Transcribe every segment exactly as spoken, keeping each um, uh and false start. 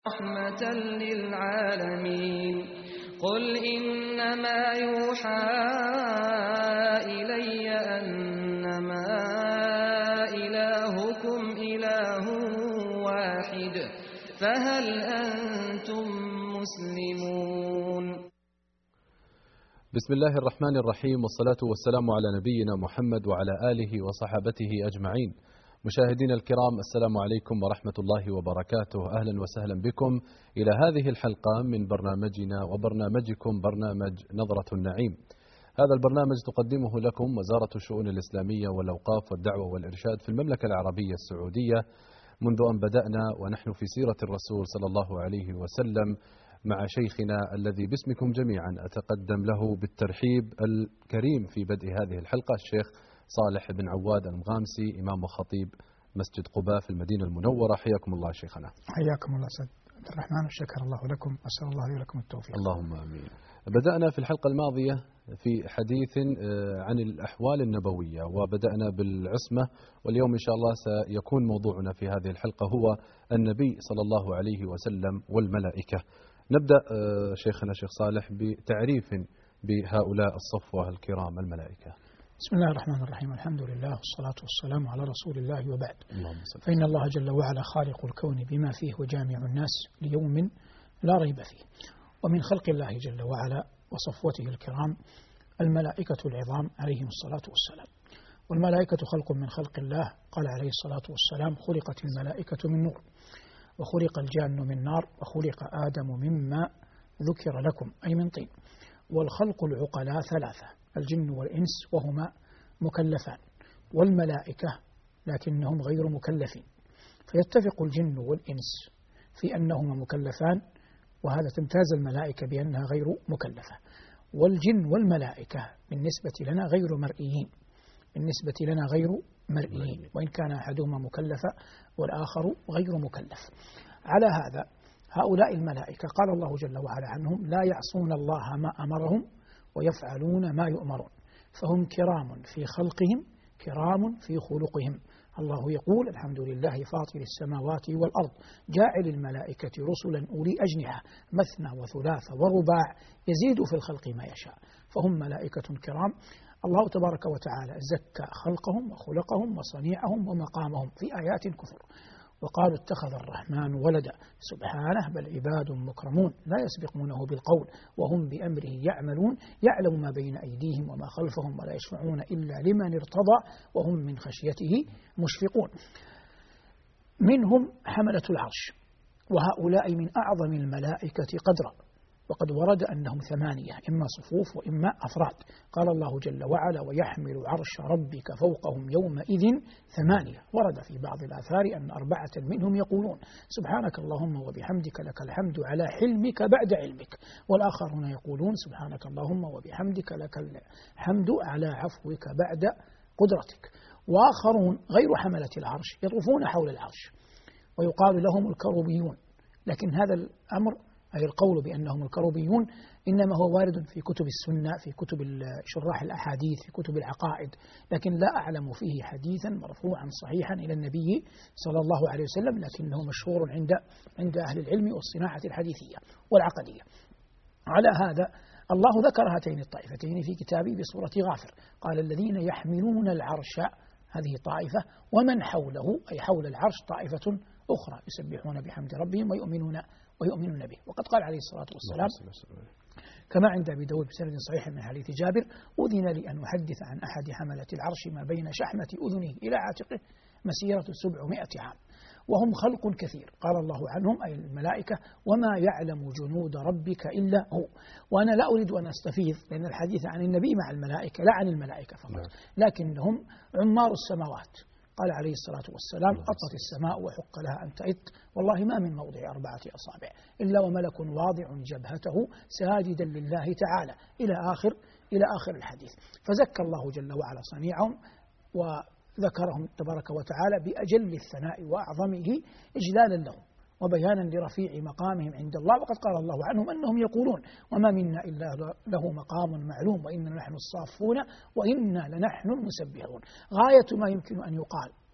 رحمة للعالمين قل إنما يوحى إلي أنما إلهكم إله واحد فهل أنتم مسلمون. بسم الله الرحمن الرحيم، والصلاة والسلام على نبينا محمد وعلى آله وصحابته أجمعين. مشاهدينا الكرام، السلام عليكم ورحمة الله وبركاته. أهلا وسهلا بكم إلى هذه الحلقة من برنامجنا وبرنامجكم برنامج نظرة النعيم. هذا البرنامج تقدمه لكم وزارة الشؤون الإسلامية والأوقاف والدعوة والإرشاد في المملكة العربية السعودية منذ أن بدأنا ونحن في سيرة الرسول صلى الله عليه وسلم مع شيخنا الذي باسمكم جميعا أتقدم له بالترحيب الكريم في بدء هذه الحلقة، الشيخ صالح بن عواد المغامسي، إمام وخطيب مسجد قباء في المدينة المنورة. حياكم الله شيخنا. حياكم الله سيد عبد الرحمن، وشكر الله لكم، أسأل الله لي ولكم التوفيق. اللهم آمين. بدأنا في الحلقة الماضية في حديث عن الأحوال النبوية وبدأنا بالعصمة، واليوم إن شاء الله سيكون موضوعنا في هذه الحلقة هو النبي صلى الله عليه وسلم والملائكة. نبدأ شيخنا شيخ صالح بتعريف بهؤلاء الصفوة الكرام الملائكة. بسم الله الرحمن الرحيم، الحمد لله والصلاة والسلام على رسول الله وبعد. فإن الله جل وعلا خالق الكون بما فيه وجامع الناس ليوم لا ريب فيه. ومن خلق الله جل وعلا وصفوته الكرام الملائكة العظام عليهم الصلاة والسلام. والملائكة خلق من خلق الله، قال عليه الصلاة والسلام: خلقت الملائكة من نور وخلق الجان من نار وخلق آدم مما ذكر لكم، أي من طين. والخلق العقلاء ثلاثة: الجن والإنس وهما مكلفان، والملائكة لكنهم غير مكلفين. فيتفق الجن والإنس في أنهما مكلفان، وهذا تمتاز الملائكة بأنها غير مكلفة. والجن والملائكة بالنسبة لنا غير مرئيين، بالنسبة لنا غير مرئيين، وإن كان أحدهما مكلفا والآخر غير مكلف. على هذا هؤلاء الملائكة قال الله جل وعلا عنهم: لا يعصون الله ما أمرهم ويفعلون ما يؤمرون، فهم كرام في خلقهم كرام في خلقهم. الله يقول: الحمد لله فاطر السماوات والأرض جاعل الملائكة رسلا أولي أجنحة مثنى وثلاث ورباع يزيد في الخلق ما يشاء، فهم ملائكة كرام. الله تبارك وتعالى زكى خلقهم وخلقهم وصنيعهم ومقامهم في آيات كثر. وقالوا: اتخذ الرحمن ولدا، سبحانه بل عباد مكرمون لا يسبقونه بالقول وهم بأمره يعملون، يعلم ما بين أيديهم وما خلفهم ولا يشفعون إلا لمن ارتضى وهم من خشيته مشفقون. منهم حملة العرش، وهؤلاء من أعظم الملائكة قدرا، وقد ورد أنهم ثمانية، إما صفوف وإما أفراد. قال الله جل وعلا: ويحمل عرش ربك فوقهم يومئذ ثمانية. ورد في بعض الآثار أن أربعة منهم يقولون: سبحانك اللهم وبحمدك لك الحمد على حلمك بعد علمك. والآخرون يقولون: سبحانك اللهم وبحمدك لك الحمد على عفوك بعد قدرتك. وآخرون غير حملة العرش يطوفون حول العرش ويقال لهم الكروبيون، لكن هذا الأمر أي القول بأنهم الكروبيون إنما هو وارد في كتب السنة، في كتب شراح الأحاديث، في كتب العقائد، لكن لا أعلم فيه حديثا مرفوعا صحيحا إلى النبي صلى الله عليه وسلم، لكنه مشهور عند عند أهل العلم والصناعة الحديثية والعقدية. على هذا الله ذكر هاتين الطائفتين في كتابه بسورة غافر، قال: الذين يحملون العرش، هذه طائفة، ومن حوله أي حول العرش طائفة أخرى يسبحون بحمد ربهم ويؤمنون ويؤمنون به. وقد قال عليه الصلاة والسلام كما عند أبي داود بسند صحيح من حديث جابر: أذن لي أن أحدث عن أحد حملة العرش ما بين شحمة أذنه إلى عاتقه مسيرة سبعمائة عام، وهم خلق كثير. قال الله عنهم أي الملائكة: وما يعلم جنود ربك إلا هو. وأنا لا أريد أن أستفيض، لأن الحديث عن النبي مع الملائكة لا عن الملائكة فقط، لكنهم عمار السماوات. قال عليه الصلاة والسلام: أطت السماء وحق لها أن تئت، والله ما من موضع أربعة أصابع إلا وملك واضع جبهته ساجدا لله تعالى، إلى آخر إلى آخر الحديث. فزكى الله جل وعلا صنيعهم وذكرهم تبارك وتعالى بأجل الثناء وأعظمه إجلالا لهم وبيانا لرفيع مقامهم عند الله. وقد قال الله عنهم أنهم يقولون: وما منا إلا له مقام معلوم وإننا نحن الصافون وإنا لنحن المسبحون. غاية ما يمكن أن يقال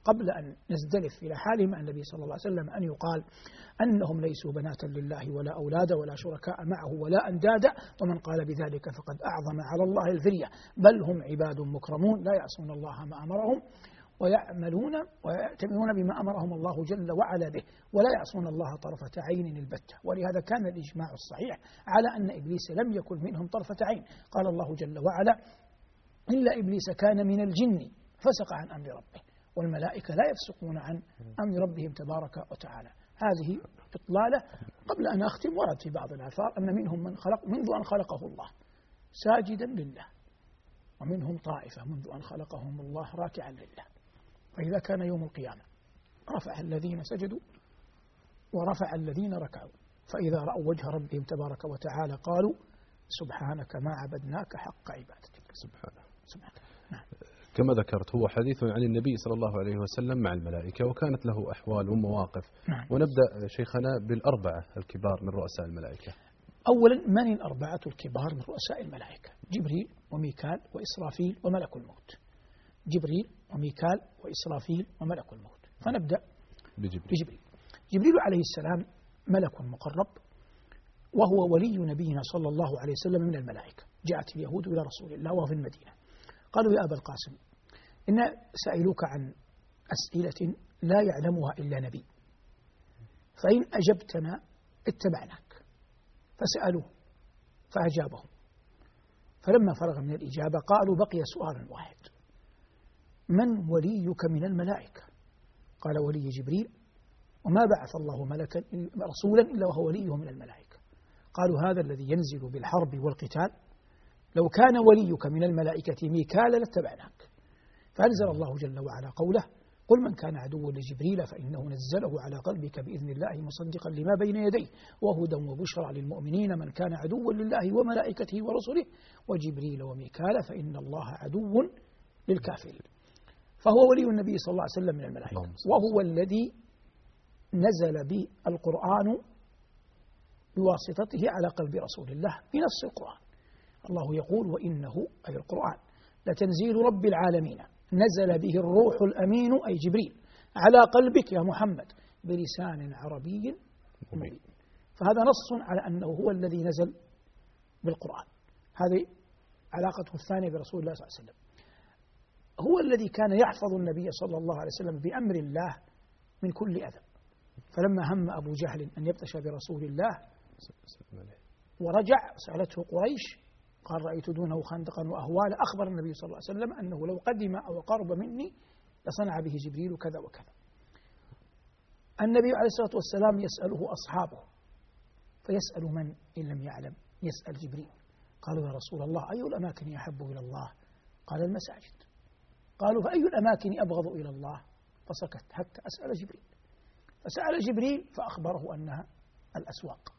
قبل أن نزدلف إلى حالهم مع النبي صلى الله عليه وسلم أن يقال أنهم ليسوا بناتا لله ولا أولادا ولا شركاء معه ولا أندادا، ومن قال بذلك فقد أعظم على الله الفرية، بل هم عباد مكرمون لا يعصون الله ما أمرهم ويعملون ويأتمرون بما أمرهم الله جل وعلا به، ولا يعصون الله طرفة عين البتة. ولهذا كان الإجماع الصحيح على أن إبليس لم يكن منهم طرفة عين. قال الله جل وعلا: إلا إبليس كان من الجن فسق عن أمر ربه، والملائكة لا يفسقون عن أمر ربهم تبارك وتعالى. هذه إطلالة. قبل أن أختم، ورد في بعض الآثار أن منهم من خلق منذ أن خلقه الله ساجدا لله، ومنهم طائفة منذ أن خلقهم الله راكعا لله، فإذا كان يوم القيامة رفع الذين سجدوا ورفع الذين ركعوا، فإذا رأوا وجه ربهم تبارك وتعالى قالوا: سبحانك ما عبدناك حق عبادتك. سبحانه. سبحانه. نعم. كما ذكرت هو حديث عن النبي صلى الله عليه وسلم مع الملائكة، وكانت له أحوال ومواقف. نعم. ونبدأ شيخنا بالأربعة الكبار من رؤساء الملائكة. أولا، من الأربعة الكبار من رؤساء الملائكة؟ جبريل وميكال وإسرافيل وملك الموت. جبريل وميكال وإسرافيل وملك الموت. فنبدأ بجبريل. بجبريل. جبريل عليه السلام ملك مقرب، وهو ولي نبينا صلى الله عليه وسلم من الملائكة. جاءت اليهود إلى رسول الله وهو في المدينة، قالوا: يا أبا القاسم، إن سألوك عن أسئلة لا يعلمها إلا نبي، فإن أجبتنا اتبعناك. فسألوه فأجابهم، فلما فرغ من الإجابة قالوا: بقي سؤال واحد: من وليك من الملائكة؟ قال: ولي جبريل، وما بعث الله ملكا رسولا إلا وهو وليه من الملائكة. قالوا: هذا الذي ينزل بالحرب والقتال، لو كان وليك من الملائكة ميكال لاتبعناك. فأنزل الله جل وعلا قوله: قل من كان عدوا لجبريل فإنه نزله على قلبك بإذن الله مصدقا لما بين يديه وهدى وبشرى للمؤمنين من كان عدوا لله وملائكته ورسله وجبريل وميكال فإن الله عدو للكافرين. فهو ولي النبي صلى الله عليه وسلم من الملائكة، وهو الذي نزل بالقرآن بواسطته على قلب رسول الله بنص القرآن. الله يقول: وإنه أي القرآن لتنزيل رب العالمين نزل به الروح الأمين أي جبريل على قلبك يا محمد بلسان عربي مبين. فهذا نص على أنه هو الذي نزل بالقرآن. هذه علاقته الثانية برسول الله صلى الله عليه وسلم. هو الذي كان يحفظ النبي صلى الله عليه وسلم بأمر الله من كل أذى. فلما هم أبو جهل أن يبتش برسول الله ورجع سألته قريش قال: رأيت دونه خندقا وأهوالا، أخبر النبي صلى الله عليه وسلم أنه لو قدم أو قرب مني لصنع به جبريل كذا وكذا. النبي عليه الصلاة والسلام يسأله أصحابه، فيسأل من إن لم يعلم؟ يسأل جبريل. قالوا: يا رسول الله، أي الأماكن أحب إلى الله؟ قال: المساجد. قالوا: فأي الأماكن أبغض إلى الله؟ فسكت حتى أسأل جبريل. فسأل جبريل فأخبره أنها الأسواق.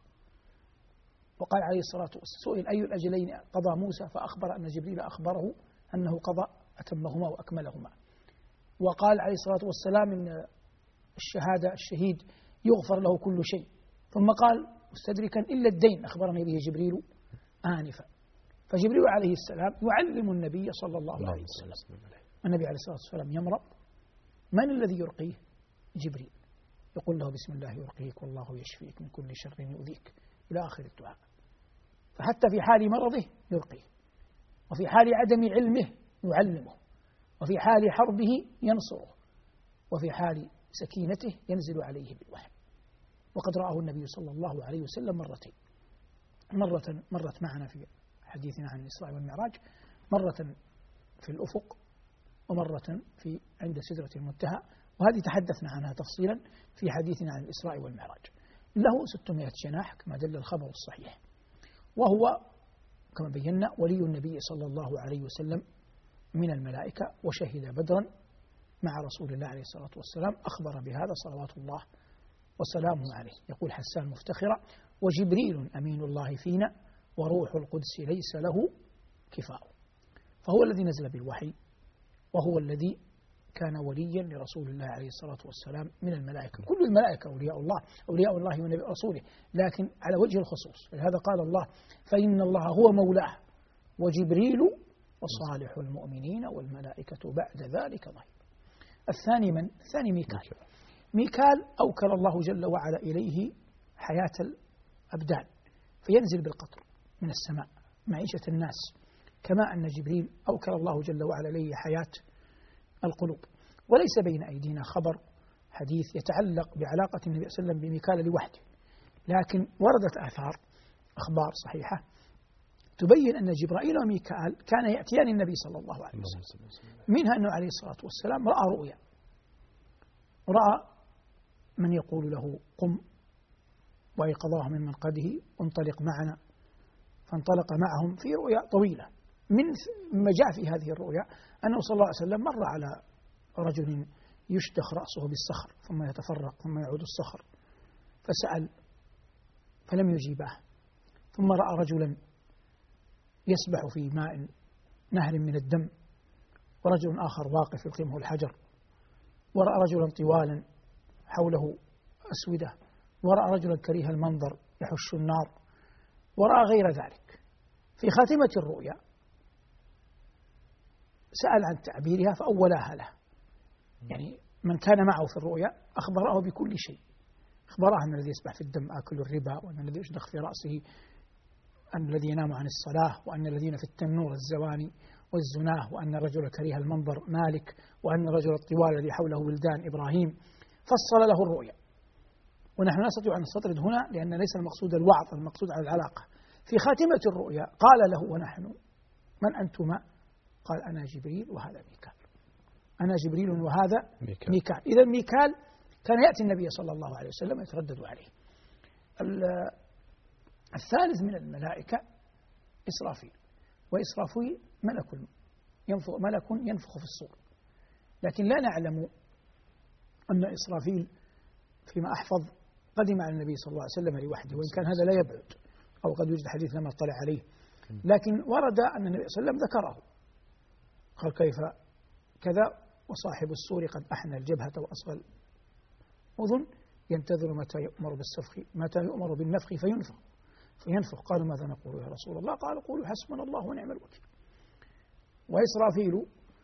وقال عليه الصلاة والسلام: سئل أي الأجلين قضى موسى؟ فأخبر أن جبريل أخبره أنه قضى أتمهما وأكملهما. وقال عليه الصلاة والسلام إن الشهادة الشهيد يغفر له كل شيء. ثم قال مستدركا: إلا الدين، أخبرني به جبريل آنفا. فجبريل عليه السلام يعلم النبي صلى الله عليه وسلم. النبي عليه الصلاة والسلام يمرض، من الذي يرقيه؟ جبريل. يقول له: بسم الله يرقيك والله يشفيك من كل شر يؤذيك إلى آخر الدعاء. فحتى في حال مرضه يرقيه، وفي حال عدم علمه يعلمه، وفي حال حربه ينصره، وفي حال سكينته ينزل عليه بالوحي. وقد رآه النبي صلى الله عليه وسلم مرتين، مرة مرت معنا في حديثنا عن الإسراء والمعراج، مرة في الأفق ومرة في عند سدرة المنتهى، وهذه تحدثنا عنها تفصيلا في حديثنا عن الإسراء والمعراج. له ستمائة جناح كما دل الخبر الصحيح، وهو كما بينا ولي النبي صلى الله عليه وسلم من الملائكة، وشهد بدرا مع رسول الله عليه الصلاة والسلام. أخبر بهذا صلوات الله وسلامه عليه. يقول حسان مفتخرا: وجبريل أمين الله فينا وروح القدس ليس له كفاء. فهو الذي نزل بالوحي، وهو الذي كان وليا لرسول الله عليه الصلاة والسلام من الملائكة. كل الملائكة أولياء الله، أولياء الله ونبي رسوله، لكن على وجه الخصوص. لهذا قال الله: فإن الله هو مولاه وجبريل وصالح المؤمنين والملائكة بعد ذلك ظهير. الثاني من؟ الثاني ميكال. ميكال أوكل الله جل وعلا إليه حياة الأبدان، فينزل بالقطر من السماء معيشة الناس، كما أن جبريل أوكل الله جل وعلا إليه حياة القلوب. وليس بين أيدينا خبر حديث يتعلق بعلاقة النبي صلى الله عليه وسلم بميكال لوحده، لكن وردت آثار أخبار صحيحة تبين أن جبرائيل وميكال كان يأتيان النبي صلى الله عليه وسلم، منها أنه عليه الصلاة والسلام رأى رؤيا، رأى من يقول له قم وأيقظاه من منقده انطلق معنا، فانطلق معهم في رؤيا طويلة. من ما جاء في هذه الرؤيا أنه صلى الله عليه وسلم مر على رجل يشدخ رأسه بالصخر ثم يتفرق ثم يعود الصخر، فسأل فلم يجيبه، ثم رأى رجلا يسبح في ماء نهر من الدم، ورجل آخر واقف يلقمه الحجر، ورأى رجلا طوالا حوله أسودة، ورأى رجلا كريه المنظر يحش النار، ورأى غير ذلك. في خاتمة الرؤيا سأل عن تعبيرها فأولاها له، يعني من كان معه في الرؤيا أخبره بكل شيء، أخبره أن الذي يسبح في الدم آكل الربا، وأن الذي يشدخ في رأسه أن الذي ينام عن الصلاة، وأن الذين في التنور الزواني والزناه، وأن الرجل كريه المنظر مالك، وأن الرجل الطوال الذي حوله ولدان إبراهيم. فصل له الرؤيا، ونحن لا نستطيع أن نستطرد هنا لأن ليس المقصود الوعظ، المقصود على العلاقة. في خاتمة الرؤيا قال له ونحن من أنتما؟ قال أنا جبريل وهذا ميكال، أنا جبريل وهذا ميكال, ميكال. إذا ميكال كان يأتي النبي صلى الله عليه وسلم يتردد عليه. الثالث من الملائكة إسرافيل، وإسرافيل ملك ينفخ, ملك ينفخ في الصور، لكن لا نعلم أن إسرافيل فيما أحفظ قدم على النبي صلى الله عليه وسلم لوحده، وإن كان هذا لا يبعد، أو قد يوجد حديث لم اطلع عليه، لكن ورد أن النبي صلى الله عليه وسلم ذكره، قال كيف كذا وصاحب السور قد أحنى الجبهة وأصغى الأذن ينتظر متى يؤمر بالسفخ متى يؤمر بالنفخ فينفخ فينفخ قالوا ماذا نقول يا رسول الله؟ قال قولوا حسبنا الله ونعم الوكيل. وإسرافيل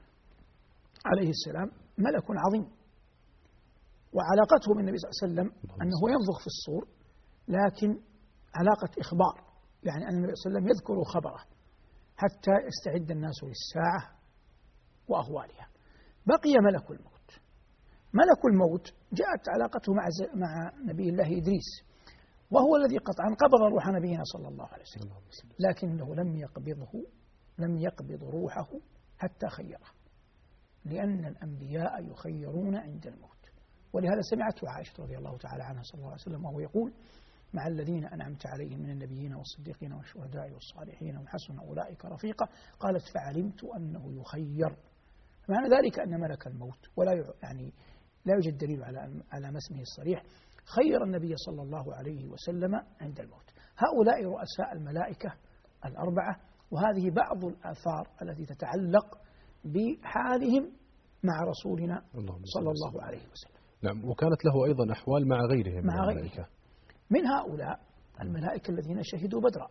عليه السلام ملك عظيم، وعلاقته بالنبي صلى الله عليه وسلم أنه ينفخ في الصور، لكن علاقة إخبار، يعني أن النبي صلى الله عليه وسلم يذكر خبره حتى يستعد الناس للساعة وأهوالها. بقي ملك الموت. ملك الموت جاءت علاقته مع مع نبي الله إدريس، وهو الذي قطعا قبض روح نبينا صلى الله عليه وسلم، لكنه لم يقبضه لم يقبض روحه حتى خيره، لأن الأنبياء يخيرون عند الموت. ولهذا سمعته عائشة رضي الله تعالى عنها صلى الله عليه وسلم وهو يقول مع الذين أنعمت عليهم من النبيين والصديقين والشهداء والصالحين وحسن أولئك رفيقا، قالت فعلمت أنه يخير. معنى ذلك أن ملك الموت، ولا يعني لا يوجد دليل على على ما اسمه الصريح، خير النبي صلى الله عليه وسلم عند الموت. هؤلاء رؤساء الملائكة الأربعة، وهذه بعض الآثار التي تتعلق بحالهم مع رسولنا صلى الله عليه وسلم. نعم، وكانت له أيضا أحوال مع غيرهم مع غيرهم من هؤلاء الملائكة الذين شهدوا بدرا،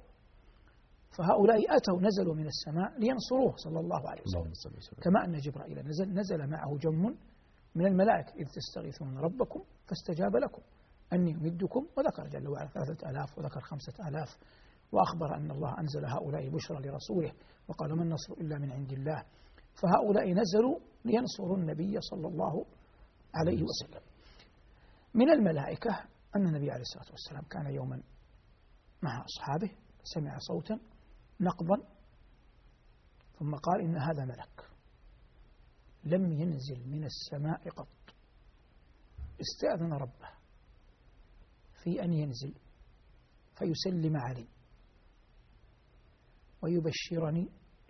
فهؤلاء أتوا نزلوا من السماء لينصروه صلى الله عليه وسلم، كما أن جبرائيل نزل نزل معه جم من الملائكة إذ تستغيثون ربكم فاستجاب لكم أني يمدكم، وذكر جل وعلا ثلاثة آلاف وذكر خمسة آلاف، وأخبر أن الله أنزل هؤلاء بشرى لرسوله وقال ما النصر إلا من عند الله. فهؤلاء نزلوا لينصروا النبي صلى الله عليه وسلم. من الملائكة أن النبي عليه الصلاة والسلام كان يوما مع أصحابه سمع صوتا نقضا، ثم قال إن هذا ملك لم ينزل من السماء قط، استأذن ربه في أن ينزل فيسلم علي ويبشرني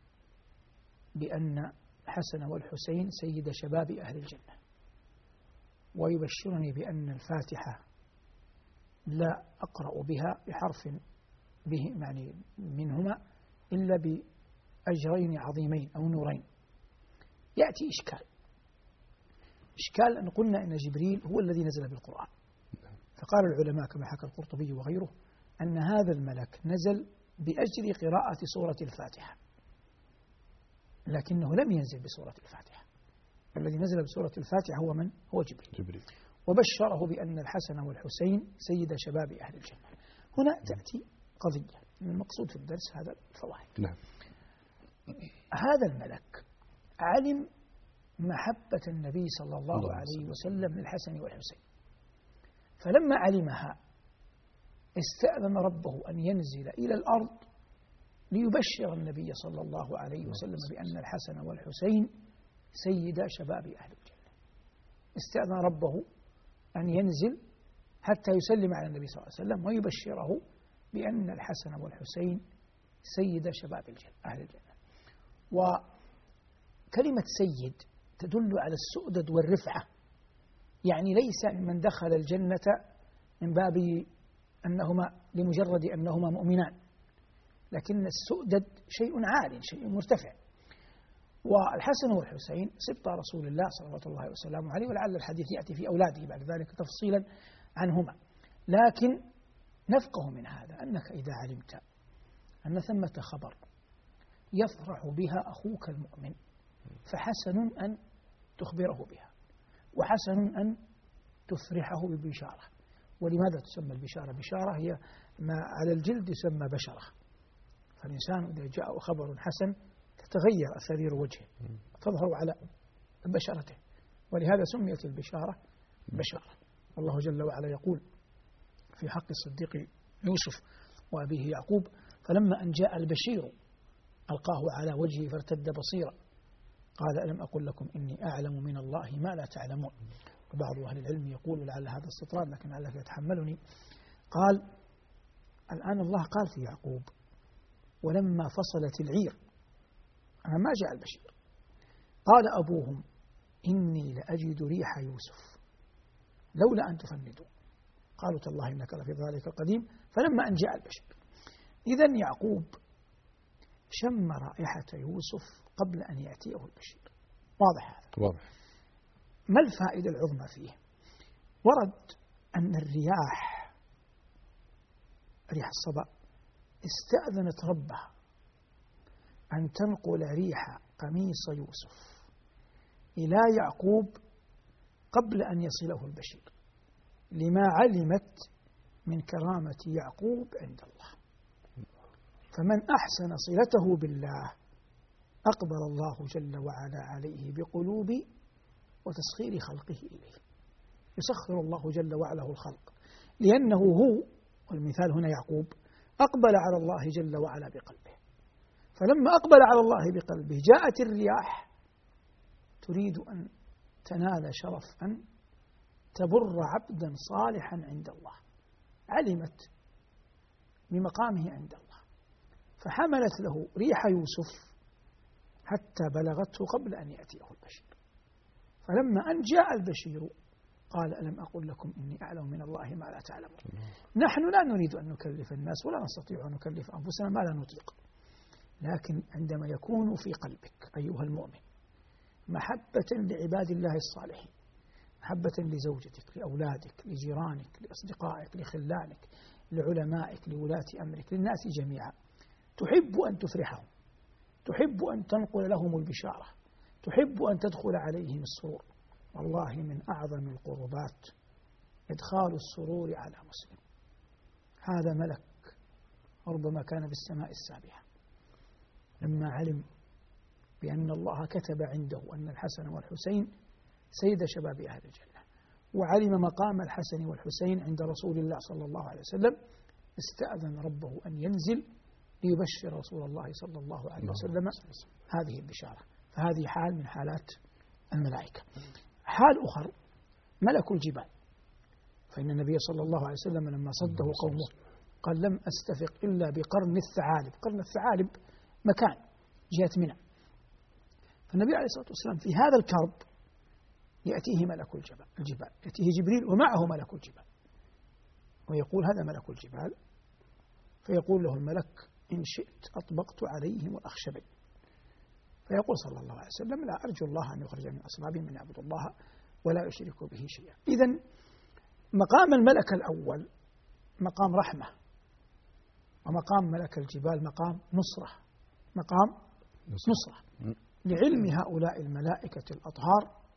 بأن الحسن والحسين سيد شباب أهل الجنة، ويبشرني بأن الفاتحة لا أقرأ بها بحرف به يعني منهما إلا بأجرين عظيمين أو نورين. يأتي إشكال إشكال أن قلنا إن جبريل هو الذي نزل بالقرآن، فقال العلماء كما حكى القرطبي وغيره أن هذا الملك نزل بأجر قراءة سورة الفاتحة، لكنه لم ينزل بسورة الفاتحة، الذي نزل بسورة الفاتحة هو من؟ هو جبريل, جبريل. وبشره بأن الحسن والحسين سيد شباب أهل الجنة. هنا تأتي قضية من المقصود في الدرس هذا الفوائد. نعم. هذا الملك علم محبة النبي صلى الله, الله عليه وسلم للحسن والحسين، فلما علمها استأذن ربه أن ينزل إلى الأرض ليبشر النبي صلى الله عليه وسلم بأن الحسن والحسين سيدا شباب أهل الجنة. استأذن ربه أن ينزل حتى يسلم على النبي صلى الله عليه وسلم ويبشره بأن الحسن والحسين سيدا شباب الجنة أهل الجنة. وكلمة سيد تدل على السؤدد والرفعة، يعني ليس من دخل الجنة من باب أنهما لمجرد أنهما مؤمنان، لكن السؤدد شيء عال شيء مرتفع. والحسن والحسين سبط رسول الله صلوات الله وسلامه عليه، ولعل الحديث يأتي في أولاده بعد ذلك تفصيلا عنهما. لكن نفقه من هذا أنك إذا علمت أن ثمة خبر يفرح بها أخوك المؤمن فحسن أن تخبره بها، وحسن أن تفرحه بالبشارة. ولماذا تسمى البشارة بشارة؟ هي ما على الجلد يسمى بشرة، فالإنسان إذا جاء خبر حسن تتغير أسارير وجهه تظهر على بشرته، ولهذا سميت البشارة بشارة. الله جل وعلا يقول في حق الصديق يوسف وأبيه يعقوب: فلما أن جاء البشير ألقاه على وجهه فارتد بصيرا قال ألم أقل لكم إني أعلم من الله ما لا تعلمون. وبعض أهل العلم يقول لعل هذا استطراد لكن لعلك يتحملني، قال الآن الله قال في يعقوب ولما فصلت العير أما ما جاء البشير قال أبوهم إني لأجد ريح يوسف لولا أن تفندوا قالوا تالله إنك لفي ذلك القديم فلما أن جاء البشير. إذن يعقوب شم رائحة يوسف قبل أن يأتيه البشير. واضح هذا؟ واضح. ما الفائدة العظمى فيه؟ ورد أن الرياح ريح الصبا استأذنت ربها أن تنقل ريح قميص يوسف إلى يعقوب قبل أن يصله البشير، لما علمت من كرامة يعقوب عند الله. فمن أحسن صلته بالله أقبل الله جل وعلا عليه بقلوب وتسخير خلقه إليه. يسخر الله جل وعلا الخلق لأنه هو، والمثال هنا يعقوب، أقبل على الله جل وعلا بقلبه، فلما أقبل على الله بقلبه جاءت الرياح تريد أن تنال شرف أن تبر عبدا صالحا عند الله، علمت بمقامه عند الله فحملت له ريح يوسف حتى بلغته قبل أن يأتيه البشير. فلما أن جاء البشير قال ألم أقل لكم إني أعلم من الله ما لا تعلمون. نحن لا نريد أن نكلف الناس ولا نستطيع أن نكلف أنفسنا ما لا نطيق، لكن عندما يكون في قلبك أيها المؤمن محبة لعباد الله الصالحين، محبة لزوجتك، لأولادك، لجيرانك، لأصدقائك، لخلانك، لعلمائك، لولاة أمرك، للناس جميعا، تحب أن تفرحهم، تحب أن تنقل لهم البشارة، تحب أن تدخل عليهم السرور، والله من أعظم القربات إدخال السرور على مسلم. هذا ملك ربما كان في السماء السابعة لما علم بأن الله كتب عنده أن الحسن والحسين سيد شباب أهل الجنة، وعلم مقام الحسن والحسين عند رسول الله صلى الله عليه وسلم، استأذن ربه أن ينزل ليبشر رسول الله صلى الله عليه وسلم هذه البشارة. فهذه حال من حالات الملائكة. حال أخر ملك الجبال، فإن النبي صلى الله عليه وسلم لما صده قومه قال لم أستفق إلا بقرن الثعالب. قرن الثعالب مكان جهة منى، فالنبي عليه الصلاة والسلام في هذا الكرب يأتيه ملك الجبال الجبال يأتيه جبريل ومعه ملك الجبال ويقول هذا ملك الجبال، فيقول له الملك إن شئت أطبقت عليهم الأخشبين، فيقول صلى الله عليه وسلم لا أرجو الله أن يخرج من أصلابهم من يعبد الله ولا يشرك به شيئا. إذن مقام الملك الأول مقام رحمة، ومقام ملك الجبال مقام نصرة، مقام نصرة لعلم هؤلاء الملائكة الأطهار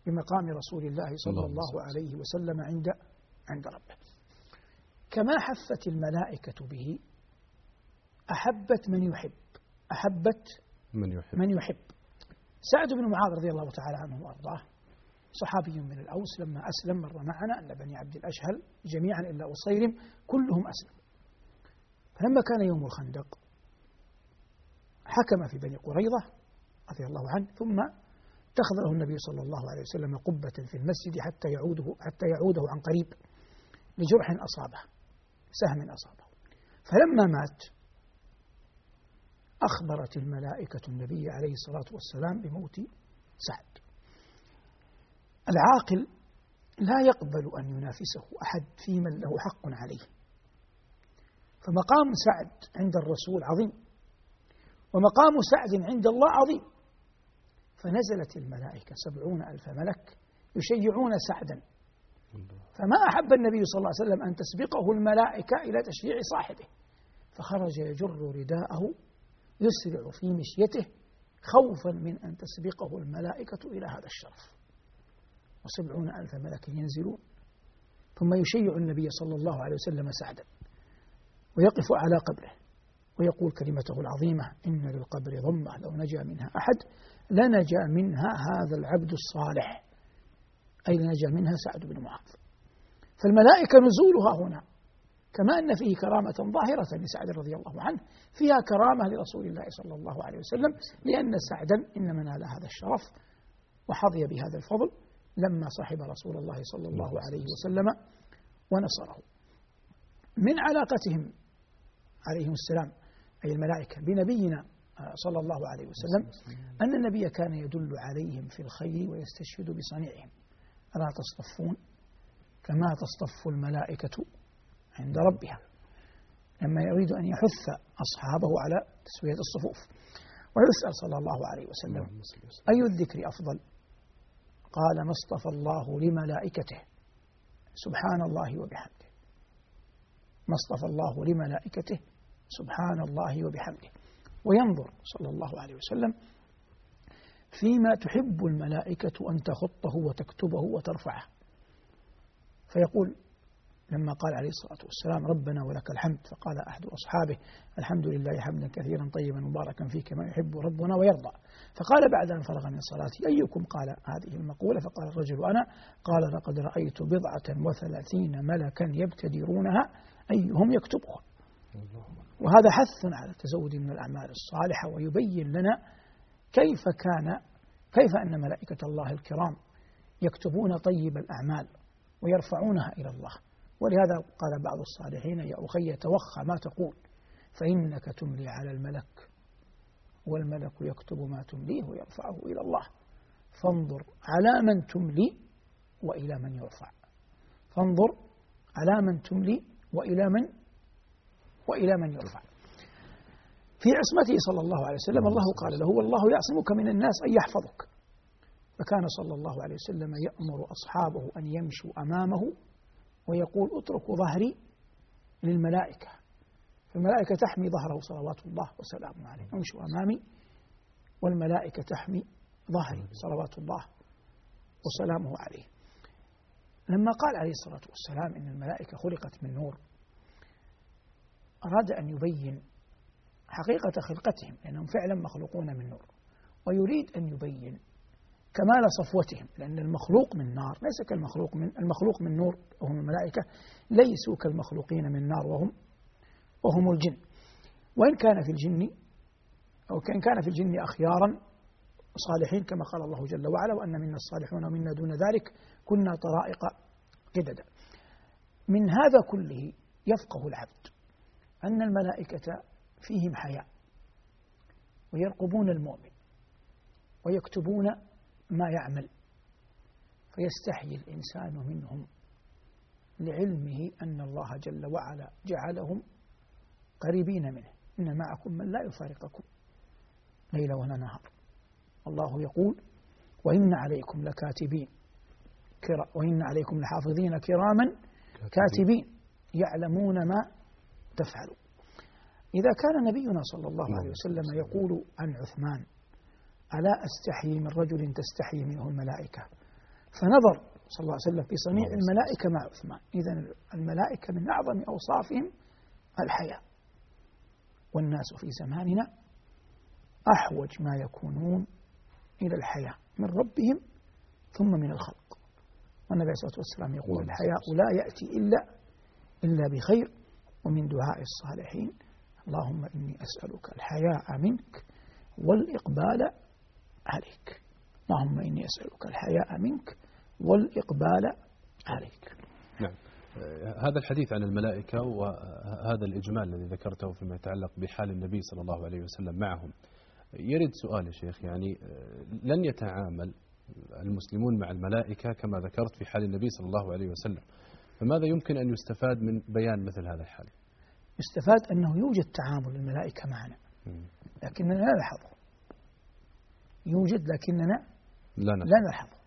بمقام رسول الله صلى الله عليه وسلم عند عند ربه. كما حفت الملائكة به أحبت من يحب أحبت من يحب من يحب سعد بن معاذ رضي الله تعالى عنه وأرضاه صحابي من الأوس، لما أسلم مر معنا أن بني عبد الأشهل جميعا إلا أصيرم كلهم أسلم. فلما كان يوم الخندق حكم في بني قريظة رضي الله عنه، ثم اتخذ له النبي صلى الله عليه وسلم قبة في المسجد حتى يعوده حتى يعوده عن قريب لجرح أصابه، سهم أصابه. فلما مات أخبرت الملائكة النبي عليه الصلاة والسلام بموت سعد. العاقل لا يقبل أن ينافسه أحد في من له حق عليه، فمقام سعد عند الرسول عظيم، ومقام سعد عند الله عظيم. فنزلت الملائكة سبعون ألف ملك يشيعون سعدا، فما أحب النبي صلى الله عليه وسلم أن تسبقه الملائكة إلى تشييع صاحبه، فخرج يجر رداءه يسرع في مشيته خوفا من أن تسبقه الملائكة إلى هذا الشرف. وسبعون ألف ملك ينزلون، ثم يشيع النبي صلى الله عليه وسلم سعدا ويقف على قبره ويقول كلمته العظيمة: إن للقبر ضمة لو نجا منها أحد لنجا منها هذا العبد الصالح، أي لنجا منها سعد بن معاذ. فالملائكة نزولها هنا كما أن فيه كرامة ظاهرة لسعد رضي الله عنه، فيها كرامة لرسول الله صلى الله عليه وسلم، لأن سعدا إنما نال هذا الشرف وحظي بهذا الفضل لما صاحب رسول الله صلى الله عليه وسلم ونصره. من علاقتهم عليهم السلام أي الملائكة بنبينا صلى الله عليه وسلم أن النبي كان يدل عليهم في الخير ويستشهد بصنيعهم: ألا تصطفون كما تصطف الملائكة عند ربها، لما يريد أن يحث أصحابه على تسوية الصفوف. ويسأل صلى الله عليه وسلم: أي الذكر أفضل؟ قال: ما اصطفى الله لملائكته سبحان الله وبحمده. ما اصطفى الله لملائكته سبحان الله وبحمده. وينظر صلى الله عليه وسلم فيما تحب الملائكة أن تخطه وتكتبه وترفعه، فيقول لما قال عليه الصلاة والسلام: ربنا ولك الحمد، فقال أحد أصحابه: الحمد لله حمدا كثيرا طيبا مباركا فيه كما يحب ربنا ويرضى. فقال بعد أن فرغ من صلاته: أيكم قال هذه المقولة؟ فقال الرجل: أنا. قال: لقد رأيت بضعة وثلاثين ملكا يبتدرونها أيهم يكتبها. وهذا حث على التزود من الأعمال الصالحة، ويبين لنا كيف كان كيف أن ملائكة الله الكرام يكتبون طيب الأعمال ويرفعونها إلى الله. ولهذا قال بعض الصالحين: يا أخي توخى ما تقول، فإنك تملي على الملك والملك يكتب ما تمليه ويرفعه إلى الله، فانظر على من تملي وإلى من يرفع. فانظر على من تملي وإلى من وإلى من يرفع. في عصمته صلى الله عليه وسلم الله قال له: والله يعصمك من الناس أن يحفظك. فكان صلى الله عليه وسلم يأمر أصحابه أن يمشوا أمامه ويقول: اتركوا ظهري للملائكة، فالملائكة تحمي ظهره صلوات الله وسلامه عليه. امشوا أمامي والملائكة تحمي ظهري صلوات الله وسلامه عليه. لما قال عليه الصلاة والسلام إن الملائكة خلقت من نور، أراد أن يبين حقيقة خلقتهم، لأنهم فعلا مخلوقون من نور، ويريد أن يبين كمال صفوتهم، لأن المخلوق من نار ليس كالمخلوق من المخلوق من نور، وهم الملائكة ليسوا كالمخلوقين من نار وهم وهم الجن. وإن كان في الجن أو كان كان في الجن أخيارا صالحين كما قال الله جل وعلا: وأن منا الصالحون ومنا دون ذلك كنا طرائق قددا. من هذا كله يفقه العبد أن الملائكة فيهم حياء، ويرقبون المؤمن ويكتبون ما يعمل، فيستحيي الإنسان منهم لعلمه أن الله جل وعلا جعلهم قريبين منه: إن معكم من لا يفارقكم ليل ولا نهار. الله يقول: وإن عليكم لكاتبين وإن عليكم لحافظين كراما كاتبين يعلمون ما تفعلون. إذا كان نبينا صلى الله عليه وسلم يقول عن عثمان: ألا أستحيي من رجل تستحيي منه الملائكة، فنظر صلى الله عليه وسلم في صنيع الملائكة مع عثمان. إذن الملائكة من أعظم أوصافهم الحياء، والناس في زماننا أحوج ما يكونون إلى الحياء من ربهم ثم من الخلق. والنبي صلى الله عليه وسلم يقول الحياء لا يأتي إلا إلا بخير. ومن دعاء الصالحين اللهم إني أسألك الحياء منك والإقبال عليك. اللهم إني أسألك الحياء منك والإقبال عليك. نعم. هذا الحديث عن الملائكة وهذا الإجمال الذي ذكرته فيما يتعلق بحال النبي صلى الله عليه وسلم معهم، يرد سؤال يا شيخ، يعني لن يتعامل المسلمون مع الملائكة كما ذكرت في حال النبي صلى الله عليه وسلم، فماذا يمكن أن يستفاد من بيان مثل هذا الحال؟ يستفاد أنه يوجد تعامل الملائكة معنا لكننا لا نلحظه. يوجد لكننا لا نلحظه.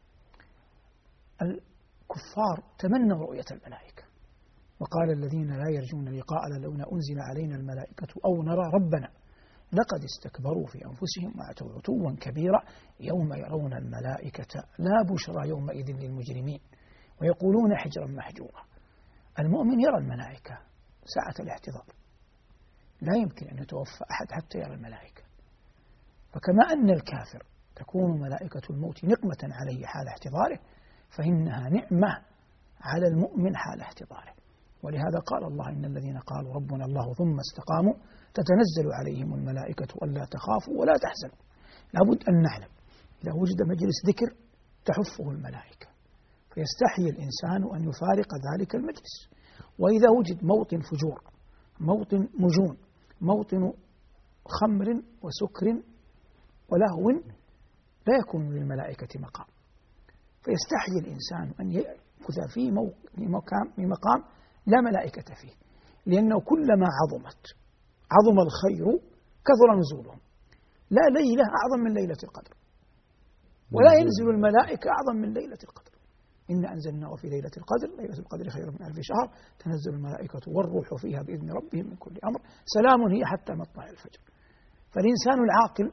الكفار تمنوا رؤية الملائكة، وقال الذين لا يرجون لقاءنا لولا أنزل علينا الملائكة أو نرى ربنا لقد استكبروا في أنفسهم وأتوا عتوا كبيرا يوم يرون الملائكة لا بشرى يومئذ للمجرمين ويقولون حجرا محجورا. المؤمن يرى الملائكة ساعة الاحتضار، لا يمكن أن يتوفى أحد حتى يرى الملائكة. فكما أن الكافر تكون ملائكة الموت نقمة عليه حال احتضاره، فإنها نعمة على المؤمن حال احتضاره. ولهذا قال الله إن الذين قالوا ربنا الله ثم استقاموا تتنزل عليهم الملائكة ألا تخافوا ولا تحزنوا. لابد أن نعلم إذا وجد مجلس ذكر تحفه الملائكة فيستحي الإنسان أن يفارق ذلك المجلس. وإذا وجد موطن فجور، موطن مجون، موطن خمر وسكر ولهو، لا يكون للملائكة مقام، فيستحي الإنسان أن يأخذ في مقام, في مقام لا ملائكة فيه، لأنه كلما عظمت عظم الخير كثر نزولهم. لا ليلة أعظم من ليلة القدر، ولا ينزل الملائكة أعظم من ليلة القدر. إن أنزلناه في ليلة القدر، ليلة القدر خير من ألف شهر، تنزل الملائكة والروح فيها بإذن ربهم من كل أمر، سلام هي حتى مطلع الفجر. فالإنسان العاقل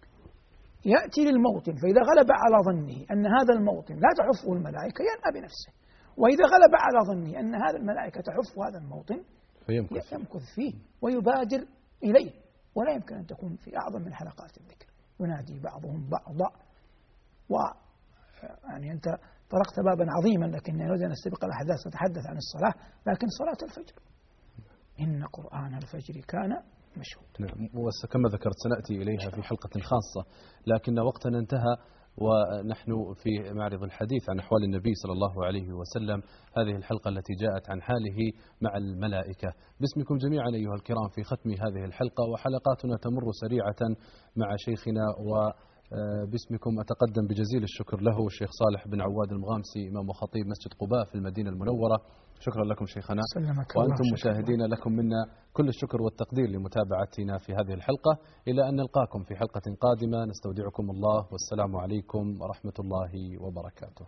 يأتي للموطن، فإذا غلب على ظنه أن هذا الموطن لا تحفه الملائكة ينأى بنفسه، وإذا غلب على ظنه أن هذا الملائكة تحف هذا الموطن يمكث فيه ويبادر إليه. ولا يمكن أن تكون في أعظم من حلقات الذكر، ينادي بعضهم بعضا. و يعني أنت طرقت بابا عظيما، لكن نريد أن نستبق الأحداث نتحدث عن الصلاة، لكن صلاة الفجر إن قرآن الفجر كان مشهود. نعم، وكما ذكرت سنأتي إليها في حلقة خاصة، لكن وقتنا انتهى ونحن في معرض الحديث عن أحوال النبي صلى الله عليه وسلم، هذه الحلقة التي جاءت عن حاله مع الملائكة. باسمكم جميعا أيها الكرام في ختم هذه الحلقة، وحلقاتنا تمر سريعة مع شيخنا، وباسمكم أتقدم بجزيل الشكر له الشيخ صالح بن عواد المغامسي إمام وخطيب مسجد قباء في المدينة المنورة. شكرا لكم شيخنا، وأنتم مشاهدين لكم منا كل الشكر والتقدير لمتابعتنا في هذه الحلقة. إلى أن نلقاكم في حلقة قادمة، نستودعكم الله والسلام عليكم ورحمة الله وبركاته.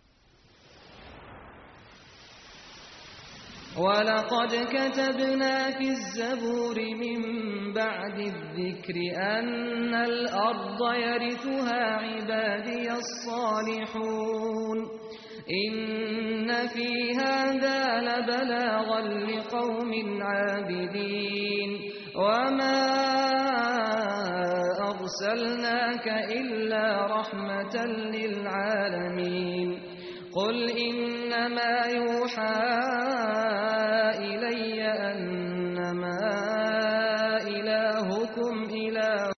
ولقد كتبنا في الزبور من بعد الذكر أن الأرض يرثها عبادي الصالحون إن في هذا لبلاغا لقوم عابدين وما أرسلناك إلا رحمة للعالمين قل إنما يوحى إلي أنما إلهكم إله